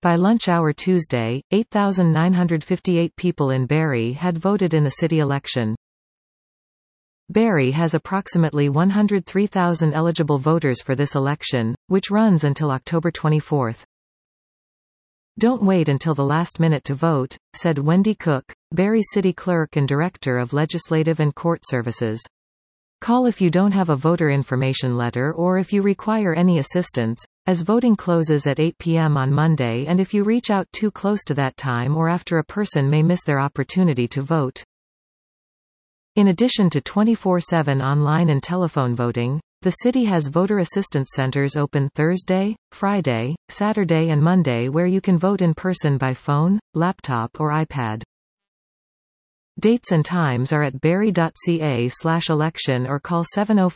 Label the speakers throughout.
Speaker 1: By lunch hour Tuesday, 8,958 people in Barrie had voted in the city election. Barrie has approximately 103,000 eligible voters for this election, which runs until October 24. "Don't wait until the last minute to vote," said Wendy Cook, Barrie City Clerk and Director of Legislative and Court Services. "Call if you don't have a voter information letter or if you require any assistance, as voting closes at 8 p.m. on Monday, and if you reach out too close to that time or after a person may miss their opportunity to vote." In addition to 24/7 online and telephone voting, the city has voter assistance centers open Thursday, Friday, Saturday and Monday where you can vote in person by phone, laptop or iPad. Dates and times are at barrie.ca/election or call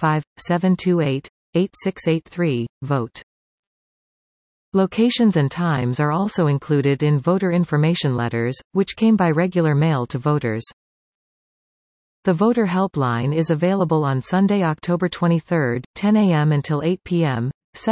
Speaker 1: 705-728-8683, vote. Locations and times are also included in voter information letters, which came by regular mail to voters. The voter helpline is available on Sunday, October 23, 10 a.m. until 8 p.m.,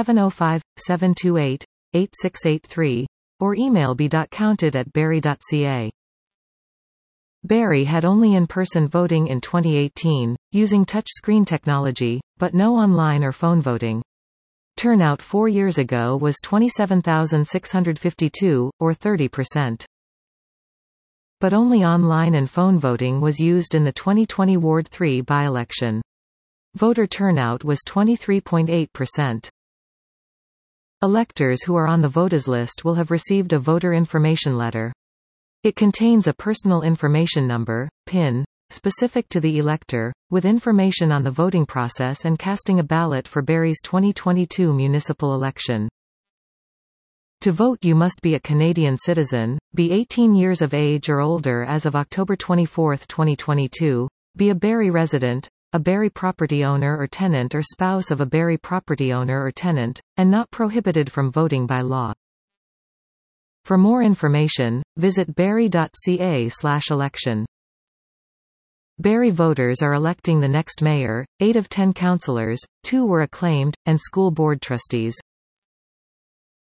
Speaker 1: 705-728-8683, or email b.counted@barrie.ca. Barrie had only in-person voting in 2018, using touch-screen technology, but no online or phone voting. Turnout 4 years ago was 27,652, or 30%. But only online and phone voting was used in the 2020 Ward 3 by-election. Voter turnout was 23.8%. Electors who are on the voters list will have received a voter information letter. It contains a personal information number, PIN, specific to the elector, with information on the voting process and casting a ballot for Barrie's 2022 municipal election. To vote you must be a Canadian citizen, be 18 years of age or older as of October 24, 2022, be a Barrie resident, a Barrie property owner or tenant or spouse of a Barrie property owner or tenant, and not prohibited from voting by law. For more information, visit barrie.ca/election. Barrie voters are electing the next mayor, 8 of 10 councillors, 2 were acclaimed, and school board trustees.